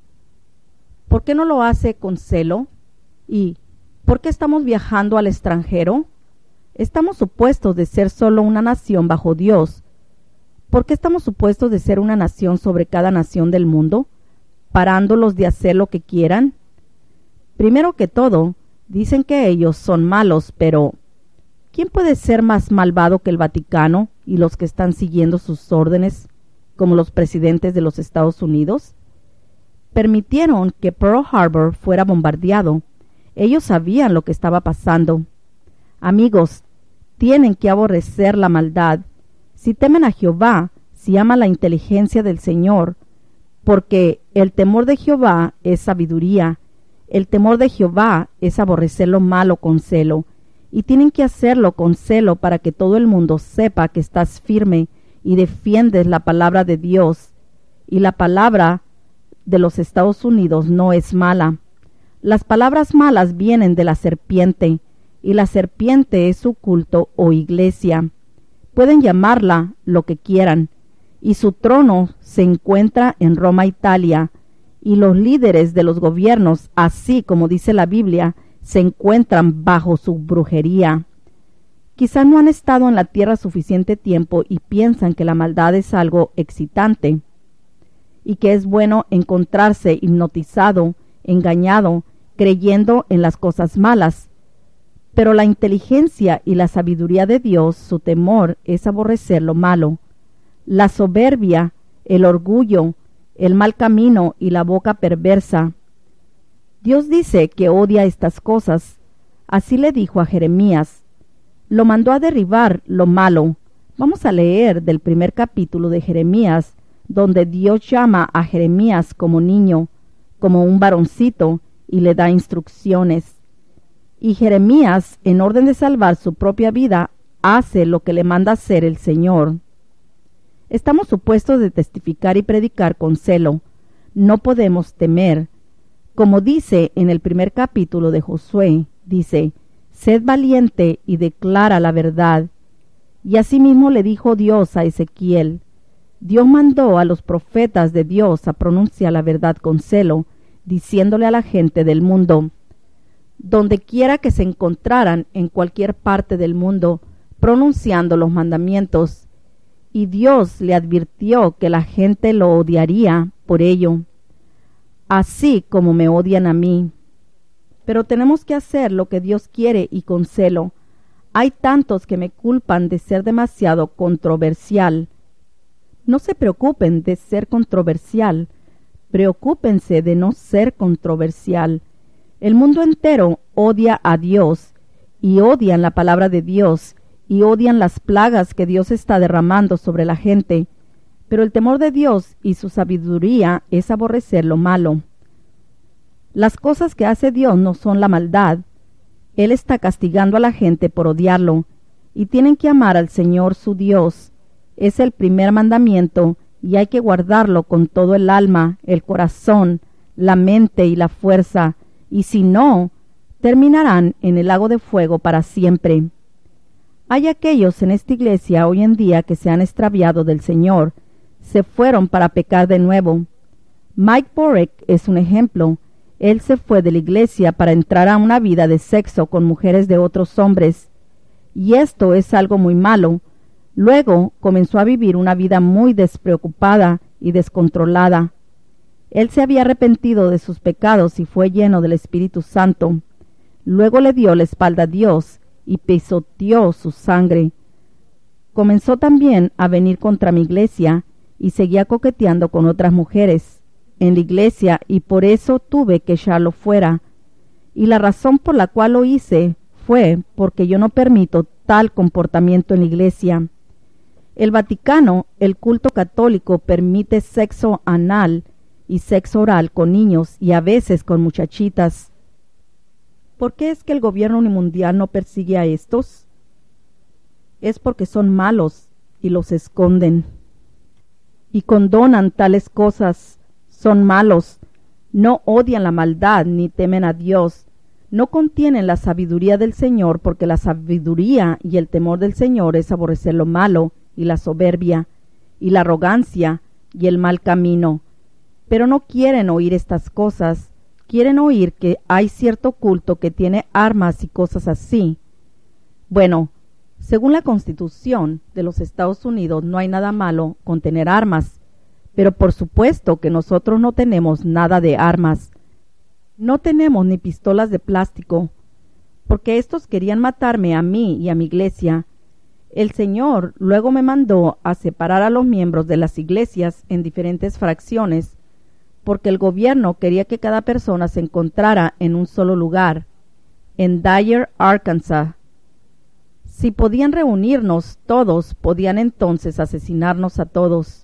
¿Por qué no lo hace con celo? ¿Y por qué estamos viajando al extranjero? Estamos supuestos de ser solo una nación bajo Dios. ¿Por qué estamos supuestos de ser una nación sobre cada nación del mundo, parándolos de hacer lo que quieran? Primero que todo, dicen que ellos son malos, pero ¿quién puede ser más malvado que el Vaticano y los que están siguiendo sus órdenes, como los presidentes de los Estados Unidos? Permitieron que Pearl Harbor fuera bombardeado. Ellos sabían lo que estaba pasando. Amigos, tienen que aborrecer la maldad. Si temen a Jehová, si aman la inteligencia del Señor, porque el temor de Jehová es sabiduría. El temor de Jehová es aborrecer lo malo con celo, y tienen que hacerlo con celo para que todo el mundo sepa que estás firme y defiendes la palabra de Dios. Y la palabra de los Estados Unidos no es mala. Las palabras malas vienen de la serpiente, y la serpiente es su culto o iglesia. Pueden llamarla lo que quieran, y su trono se encuentra en Roma, Italia, y los líderes de los gobiernos, así como dice la Biblia, se encuentran bajo su brujería. Quizá no han estado en la tierra suficiente tiempo y piensan que la maldad es algo excitante, y que es bueno encontrarse hipnotizado, engañado, creyendo en las cosas malas. Pero la inteligencia y la sabiduría de Dios, su temor, es aborrecer lo malo. La soberbia, el orgullo, el mal camino y la boca perversa. Dios dice que odia estas cosas. Así le dijo a Jeremías. Lo mandó a derribar lo malo. Vamos a leer del primer capítulo de Jeremías, donde Dios llama a Jeremías como niño, como un varoncito, y le da instrucciones. Y Jeremías, en orden de salvar su propia vida, hace lo que le manda hacer el Señor. Estamos supuestos de testificar y predicar con celo. No podemos temer. Como dice en el primer capítulo de Josué, dice, «Sed valiente y declara la verdad». Y asimismo le dijo Dios a Ezequiel. Dios mandó a los profetas de Dios a pronunciar la verdad con celo, diciéndole a la gente del mundo, donde quiera que se encontraran en cualquier parte del mundo, pronunciando los mandamientos. Y Dios le advirtió que la gente lo odiaría por ello, así como me odian a mí. Pero tenemos que hacer lo que Dios quiere y con celo. Hay tantos que me culpan de ser demasiado controversial. No se preocupen de ser controversial, preocúpense de no ser controversial. El mundo entero odia a Dios, y odian la palabra de Dios, y odian las plagas que Dios está derramando sobre la gente. Pero el temor de Dios y su sabiduría es aborrecer lo malo. Las cosas que hace Dios no son la maldad. Él está castigando a la gente por odiarlo, y tienen que amar al Señor su Dios. Es el primer mandamiento, y hay que guardarlo con todo el alma, el corazón, la mente y la fuerza, y si no, terminarán en el lago de fuego para siempre. Hay aquellos en esta iglesia hoy en día que se han extraviado del Señor, se fueron para pecar de nuevo. Mike Borek es un ejemplo. Él se fue de la iglesia para entrar a una vida de sexo con mujeres de otros hombres, y esto es algo muy malo. Luego comenzó a vivir una vida muy despreocupada y descontrolada. Él se había arrepentido de sus pecados y fue lleno del Espíritu Santo. Luego le dio la espalda a Dios y pisoteó su sangre. Comenzó también a venir contra mi iglesia y seguía coqueteando con otras mujeres en la iglesia, y por eso tuve que echarlo fuera. Y la razón por la cual lo hice fue porque yo no permito tal comportamiento en la iglesia. El Vaticano, el culto católico, permite sexo anal y sexo oral con niños y a veces con muchachitas. ¿Por qué es que el gobierno mundial no persigue a estos? Es porque son malos y los esconden. Y condonan tales cosas. Son malos. No odian la maldad ni temen a Dios. No contienen la sabiduría del Señor, porque la sabiduría y el temor del Señor es aborrecer lo malo y la soberbia y la arrogancia y el mal camino. Pero no quieren oír estas cosas. Quieren oír que hay cierto culto que tiene armas y cosas así. Bueno, según la Constitución de los Estados Unidos no hay nada malo con tener armas, pero por supuesto que nosotros no tenemos nada de armas. No tenemos ni pistolas de plástico, porque estos querían matarme a mí y a mi iglesia. El Señor luego me mandó a separar a los miembros de las iglesias en diferentes fracciones, porque el gobierno quería que cada persona se encontrara en un solo lugar, en Dyer, Arkansas. Si podían reunirnos todos, podían entonces asesinarnos a todos.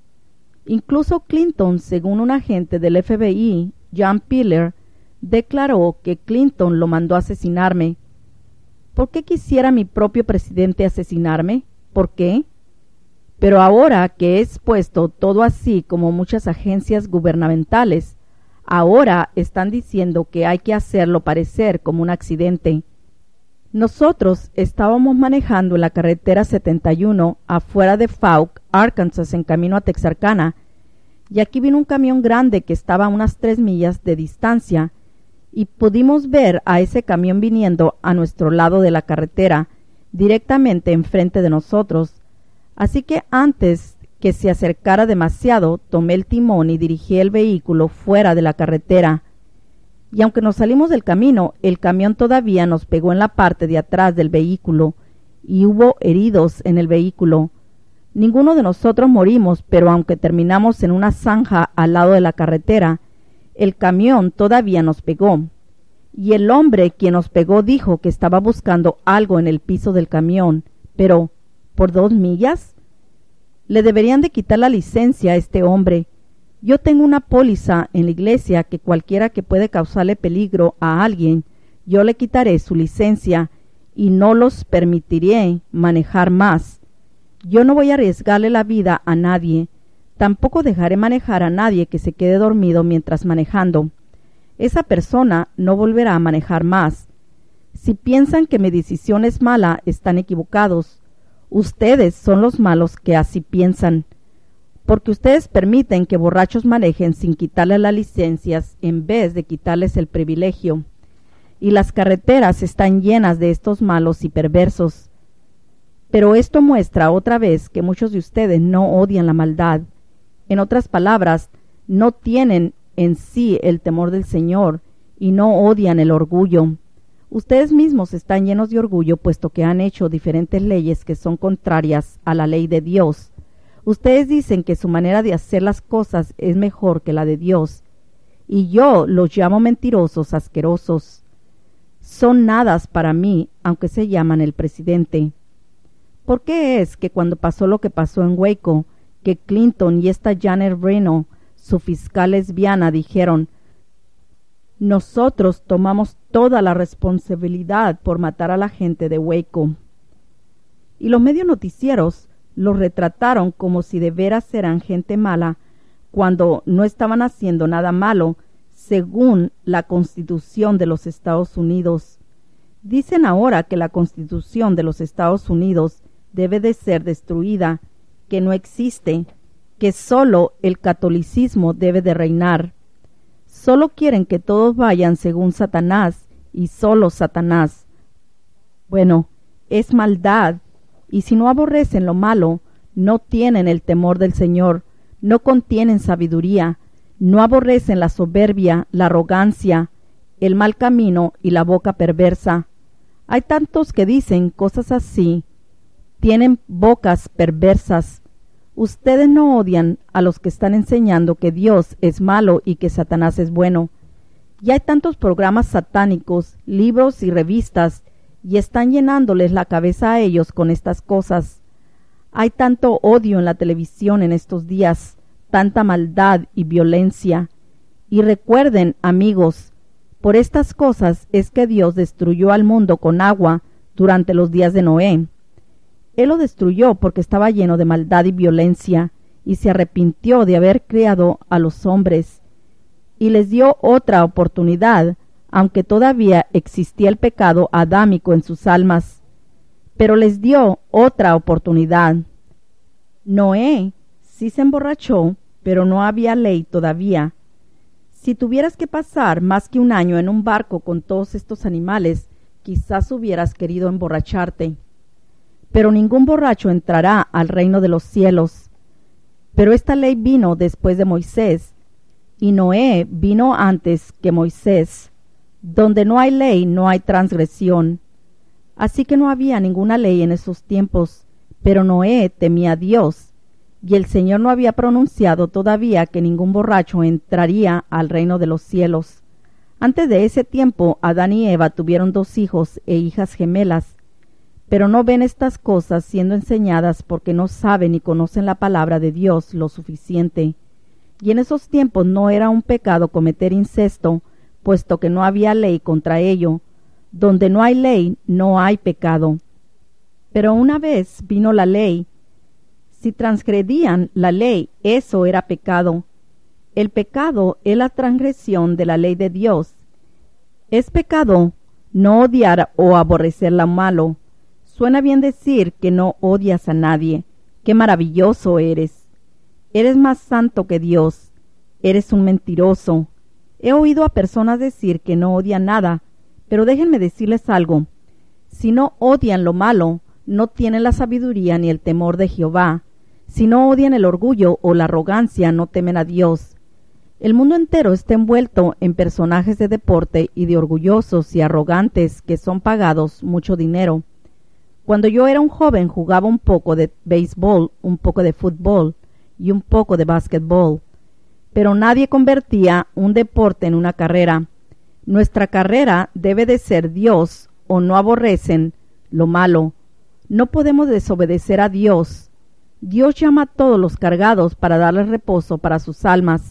Incluso Clinton, según un agente del F B I, John Piller, declaró que Clinton lo mandó a asesinarme. ¿Por qué quisiera mi propio presidente asesinarme? ¿Por qué? Pero ahora que he expuesto todo así como muchas agencias gubernamentales, ahora están diciendo que hay que hacerlo parecer como un accidente. Nosotros estábamos manejando en la carretera setenta y uno afuera de Fouke, Arkansas, en camino a Texarkana, y aquí vino un camión grande que estaba a unas tres millas de distancia, y pudimos ver a ese camión viniendo a nuestro lado de la carretera, directamente enfrente de nosotros. Así que antes que se acercara demasiado, tomé el timón y dirigí el vehículo fuera de la carretera. Y aunque nos salimos del camino, el camión todavía nos pegó en la parte de atrás del vehículo, y hubo heridos en el vehículo. Ninguno de nosotros morimos, pero aunque terminamos en una zanja al lado de la carretera, el camión todavía nos pegó. Y el hombre quien nos pegó dijo que estaba buscando algo en el piso del camión, pero ¿por dos millas? Le deberían de quitar la licencia a este hombre. Yo tengo una póliza en la iglesia que cualquiera que puede causarle peligro a alguien, yo le quitaré su licencia y no los permitiré manejar más. Yo no voy a arriesgarle la vida a nadie. Tampoco dejaré manejar a nadie que se quede dormido mientras manejando. Esa persona no volverá a manejar más. Si piensan que mi decisión es mala, están equivocados. Ustedes son los malos que así piensan, porque ustedes permiten que borrachos manejen sin quitarles las licencias en vez de quitarles el privilegio. Y las carreteras están llenas de estos malos y perversos. Pero esto muestra otra vez que muchos de ustedes no odian la maldad. En otras palabras, no tienen en sí el temor del Señor y no odian el orgullo. Ustedes mismos están llenos de orgullo, puesto que han hecho diferentes leyes que son contrarias a la ley de Dios. Ustedes dicen que su manera de hacer las cosas es mejor que la de Dios, y yo los llamo mentirosos, asquerosos. Son nadas para mí, aunque se llaman el presidente. ¿Por qué es que cuando pasó lo que pasó en Waco, que Clinton y esta Janet Reno, su fiscal lesbiana, dijeron: nosotros tomamos toda la responsabilidad por matar a la gente de Waco? Y los medios noticieros los retrataron como si de veras eran gente mala, cuando no estaban haciendo nada malo, según la Constitución de los Estados Unidos. Dicen ahora que la Constitución de los Estados Unidos debe de ser destruida, que no existe, que sólo el catolicismo debe de reinar. Solo quieren que todos vayan según Satanás y solo Satanás. Bueno, es maldad, y si no aborrecen lo malo, no tienen el temor del Señor, no contienen sabiduría, no aborrecen la soberbia, la arrogancia, el mal camino y la boca perversa. Hay tantos que dicen cosas así, tienen bocas perversas. Ustedes no odian a los que están enseñando que Dios es malo y que Satanás es bueno. Y hay tantos programas satánicos, libros y revistas, y están llenándoles la cabeza a ellos con estas cosas. Hay tanto odio en la televisión en estos días, tanta maldad y violencia. Y recuerden, amigos, por estas cosas es que Dios destruyó al mundo con agua durante los días de Noé. Él lo destruyó porque estaba lleno de maldad y violencia, y se arrepintió de haber creado a los hombres, y les dio otra oportunidad, aunque todavía existía el pecado adámico en sus almas. Pero les dio otra oportunidad. Noé sí se emborrachó, pero no había ley todavía. Si tuvieras que pasar más que un año en un barco con todos estos animales, quizás hubieras querido emborracharte. Pero ningún borracho entrará al reino de los cielos. Pero esta ley vino después de Moisés, y Noé vino antes que Moisés. Donde no hay ley, no hay transgresión. Así que no había ninguna ley en esos tiempos, pero Noé temía a Dios, y el Señor no había pronunciado todavía que ningún borracho entraría al reino de los cielos. Antes de ese tiempo, Adán y Eva tuvieron dos hijos e hijas gemelas, pero no ven estas cosas siendo enseñadas porque no saben ni conocen la palabra de Dios lo suficiente. Y en esos tiempos no era un pecado cometer incesto, puesto que no había ley contra ello. Donde no hay ley, no hay pecado. Pero una vez vino la ley. Si transgredían la ley, eso era pecado. El pecado es la transgresión de la ley de Dios. Es pecado no odiar o aborrecer lo malo. Suena bien decir que no odias a nadie. ¡Qué maravilloso eres! Eres más santo que Dios. Eres un mentiroso. He oído a personas decir que no odian nada, pero déjenme decirles algo. Si no odian lo malo, no tienen la sabiduría ni el temor de Jehová. Si no odian el orgullo o la arrogancia, no temen a Dios. El mundo entero está envuelto en personajes de deporte y de orgullosos y arrogantes que son pagados mucho dinero. Cuando yo era un joven jugaba un poco de béisbol, un poco de fútbol y un poco de básquetbol. Pero nadie convertía un deporte en una carrera. Nuestra carrera debe de ser Dios, o no aborrecen lo malo. No podemos desobedecer a Dios. Dios llama a todos los cargados para darles reposo para sus almas.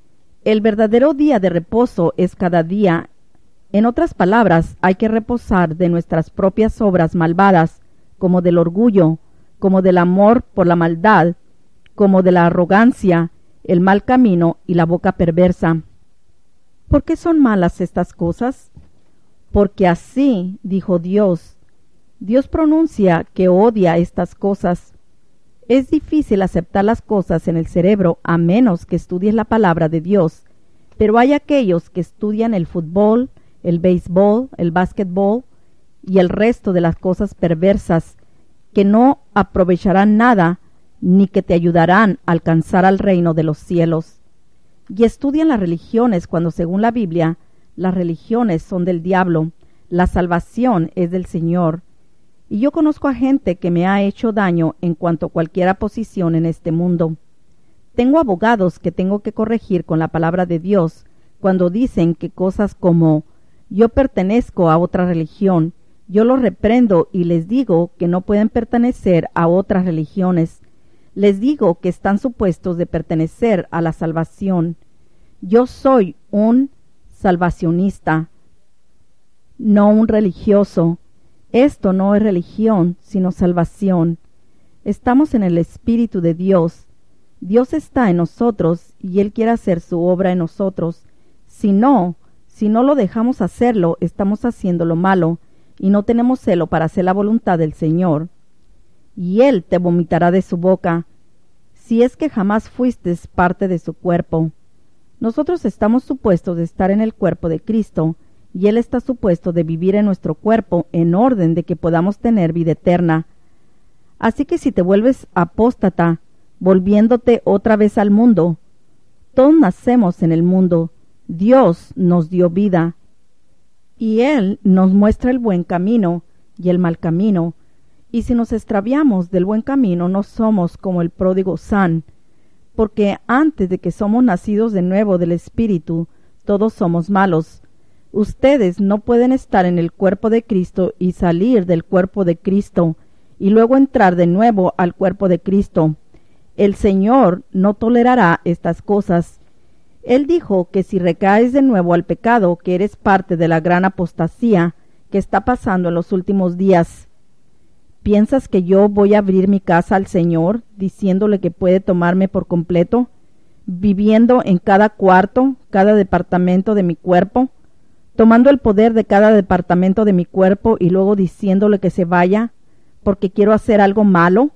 El verdadero día de reposo es cada día. En otras palabras, hay que reposar de nuestras propias obras malvadas, como del orgullo, como del amor por la maldad, como de la arrogancia, el mal camino y la boca perversa. ¿Por qué son malas estas cosas? Porque así dijo Dios. Dios pronuncia que odia estas cosas. Es difícil aceptar las cosas en el cerebro a menos que estudies la palabra de Dios, pero hay aquellos que estudian el fútbol, el béisbol, el básquetbol y el resto de las cosas perversas que no aprovecharán nada ni que te ayudarán a alcanzar al reino de los cielos. Y estudian las religiones cuando, según la Biblia, las religiones son del diablo, la salvación es del Señor. Y yo conozco a gente que me ha hecho daño en cuanto a cualquier posición en este mundo. Tengo abogados que tengo que corregir con la palabra de Dios cuando dicen que cosas como yo pertenezco a otra religión, yo los reprendo y les digo que no pueden pertenecer a otras religiones. Les digo que están supuestos de pertenecer a la salvación. Yo soy un salvacionista, no un religioso. Esto no es religión, sino salvación. Estamos en el Espíritu de Dios. Dios está en nosotros y Él quiere hacer su obra en nosotros. Si no, si no lo dejamos hacerlo, estamos haciendo lo malo y no tenemos celo para hacer la voluntad del Señor. Y Él te vomitará de su boca, si es que jamás fuiste parte de su cuerpo. Nosotros estamos supuestos de estar en el cuerpo de Cristo, y Él está supuesto de vivir en nuestro cuerpo en orden de que podamos tener vida eterna. Así que si te vuelves apóstata, volviéndote otra vez al mundo, todos nacemos en el mundo, Dios nos dio vida, y Él nos muestra el buen camino y el mal camino, y si nos extraviamos del buen camino no somos como el pródigo San, porque antes de que somos nacidos de nuevo del Espíritu, todos somos malos. Ustedes no pueden estar en el cuerpo de Cristo y salir del cuerpo de Cristo, y luego entrar de nuevo al cuerpo de Cristo. El Señor no tolerará estas cosas. Él dijo que si recaes de nuevo al pecado, que eres parte de la gran apostasía que está pasando en los últimos días. ¿Piensas que yo voy a abrir mi casa al Señor, diciéndole que puede tomarme por completo, viviendo en cada cuarto, cada departamento de mi cuerpo, tomando el poder de cada departamento de mi cuerpo y luego diciéndole que se vaya, porque quiero hacer algo malo?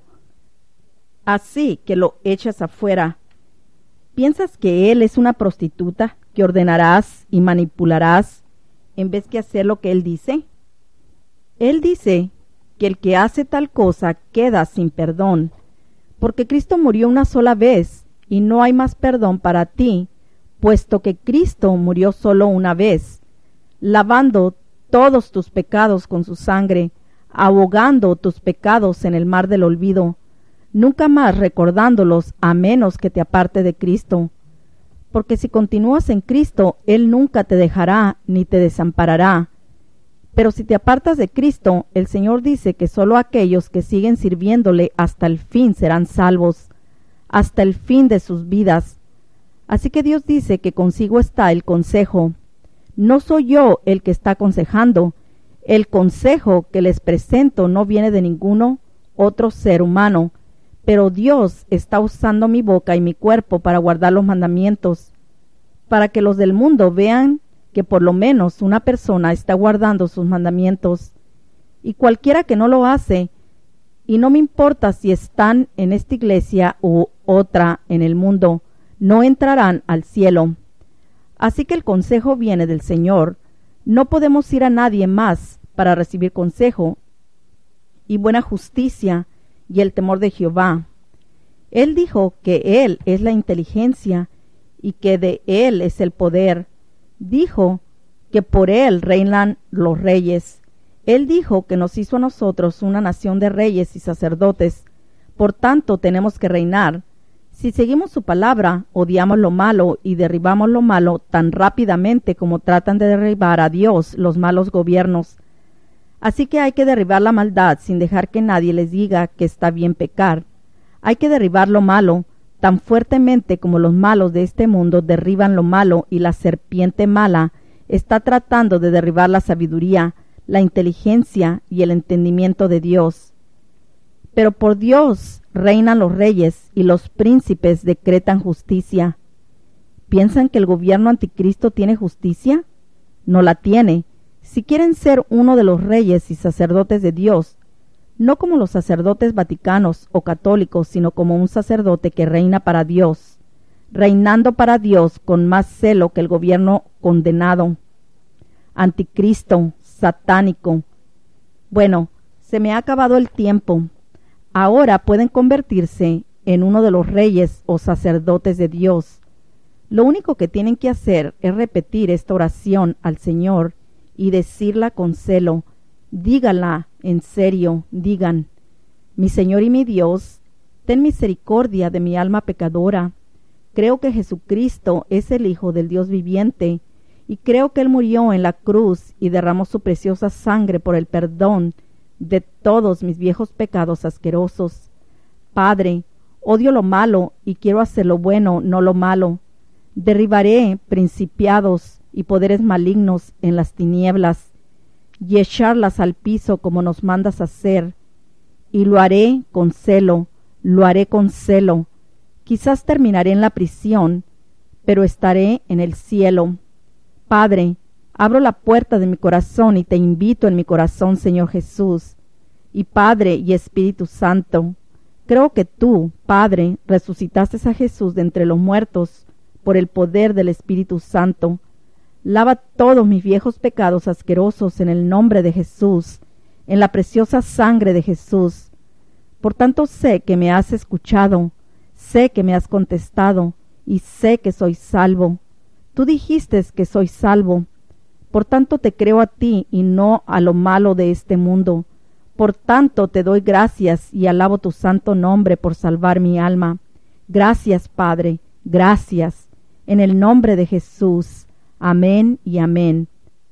Así que lo echas afuera. ¿Piensas que Él es una prostituta que ordenarás y manipularás en vez que hacer lo que Él dice? Él dice que el que hace tal cosa queda sin perdón, porque Cristo murió una sola vez y no hay más perdón para ti, puesto que Cristo murió solo una vez, lavando todos tus pecados con su sangre, ahogando tus pecados en el mar del olvido, nunca más recordándolos a menos que te aparte de Cristo. Porque si continúas en Cristo, Él nunca te dejará ni te desamparará. Pero si te apartas de Cristo, el Señor dice que sólo aquellos que siguen sirviéndole hasta el fin serán salvos, hasta el fin de sus vidas. Así que Dios dice que consigo está el consejo. No soy yo el que está aconsejando. El consejo que les presento no viene de ninguno otro ser humano, pero Dios está usando mi boca y mi cuerpo para guardar los mandamientos, para que los del mundo vean que por lo menos una persona está guardando sus mandamientos. Y cualquiera que no lo hace, y no me importa si están en esta iglesia u otra en el mundo, no entrarán al cielo. Así que el consejo viene del Señor. No podemos ir a nadie más para recibir consejo y buena justicia y el temor de Jehová. Él dijo que Él es la inteligencia y que de Él es el poder. Dijo que por Él reinan los reyes. Él dijo que nos hizo a nosotros una nación de reyes y sacerdotes. Por tanto, tenemos que reinar. Si seguimos su palabra, odiamos lo malo y derribamos lo malo tan rápidamente como tratan de derribar a Dios los malos gobiernos. Así que hay que derribar la maldad sin dejar que nadie les diga que está bien pecar. Hay que derribar lo malo tan fuertemente como los malos de este mundo derriban lo malo, y la serpiente mala está tratando de derribar la sabiduría, la inteligencia y el entendimiento de Dios. Pero por Dios reinan los reyes y los príncipes decretan justicia. ¿Piensan que el gobierno anticristo tiene justicia? No la tiene. Si quieren ser uno de los reyes y sacerdotes de Dios, no como los sacerdotes vaticanos o católicos, sino como un sacerdote que reina para Dios, reinando para Dios con más celo que el gobierno condenado, anticristo, satánico. Bueno, se me ha acabado el tiempo. Ahora pueden convertirse en uno de los reyes o sacerdotes de Dios. Lo único que tienen que hacer es repetir esta oración al Señor y decirla con celo. Díganla en serio, digan: mi Señor y mi Dios, ten misericordia de mi alma pecadora. Creo que Jesucristo es el Hijo del Dios viviente, y creo que Él murió en la cruz y derramó su preciosa sangre por el perdón de todos mis viejos pecados asquerosos. Padre, odio lo malo y quiero hacer lo bueno, no lo malo. Derribaré principados y poderes malignos en las tinieblas y echarlas al piso como nos mandas hacer, y lo haré con celo, lo haré con celo. Quizás terminaré en la prisión, pero estaré en el cielo. Padre, abro la puerta de mi corazón y te invito en mi corazón, Señor Jesús. Y Padre y Espíritu Santo, creo que tú, Padre, resucitaste a Jesús de entre los muertos por el poder del Espíritu Santo. Lava todos mis viejos pecados asquerosos en el nombre de Jesús, en la preciosa sangre de Jesús. Por tanto sé que me has escuchado, sé que me has contestado, y sé que soy salvo. Tú dijiste que soy salvo. Por tanto te creo a ti y no a lo malo de este mundo. Por tanto te doy gracias y alabo tu santo nombre por salvar mi alma. Gracias, Padre, gracias. En el nombre de Jesús. Amén y amén.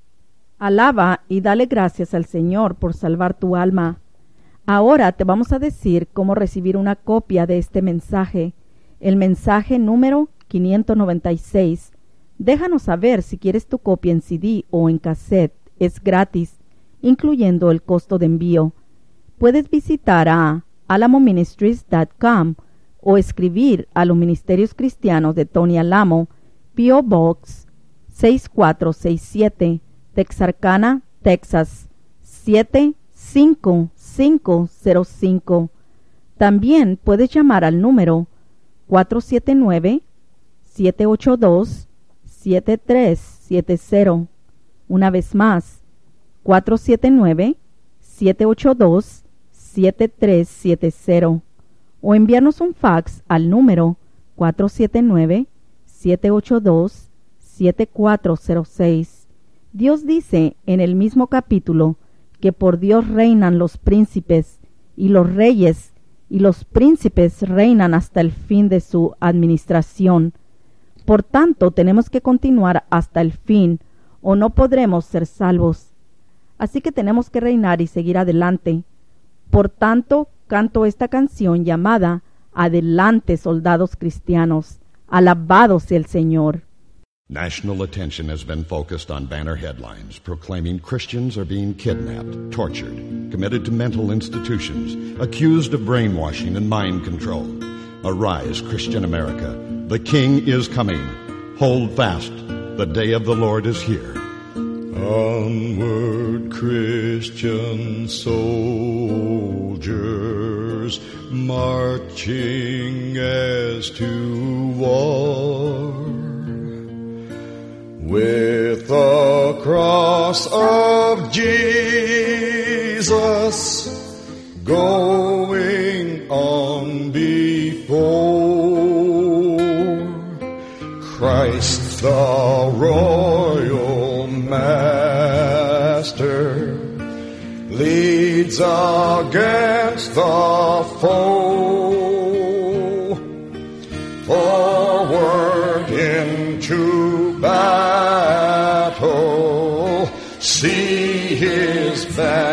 Alaba y dale gracias al Señor por salvar tu alma. Ahora te vamos a decir cómo recibir una copia de este mensaje, el mensaje número quinientos noventa y seis. Déjanos saber si quieres tu copia en C D o en cassette. Es gratis, incluyendo el costo de envío. Puedes visitar a alamo ministries punto com o escribir a los Ministerios Cristianos de Tony Alamo, P O Box seis cuatro seis siete, Texarkana, Texas siete cinco cinco cero cinco. También puedes llamar al número cuatro siete nueve, siete ocho dos, siete tres siete cero. Una vez más, cuatro siete nueve, siete ocho dos, siete tres siete cero. O enviarnos un fax al número cuatro siete nueve, siete ocho dos, siete cuatro cero seis. Dios dice en el mismo capítulo que por Dios reinan los príncipes y los reyes, y los príncipes reinan hasta el fin de su administración. Por tanto, tenemos que continuar hasta el fin, o no podremos ser salvos. Así que tenemos que reinar y seguir adelante. Por tanto, canto esta canción llamada Adelante, soldados cristianos. Alabado sea el Señor. National attention has been focused on banner headlines proclaiming Christians are being kidnapped, tortured, committed to mental institutions, accused of brainwashing and mind control. Arise, Christian America. The King is coming. Hold fast. The day of the Lord is here. Onward, Christian soldiers, marching as to war. With the cross of Jesus going on before, Christ the royal master leads against the foe, forward into battle, see his banner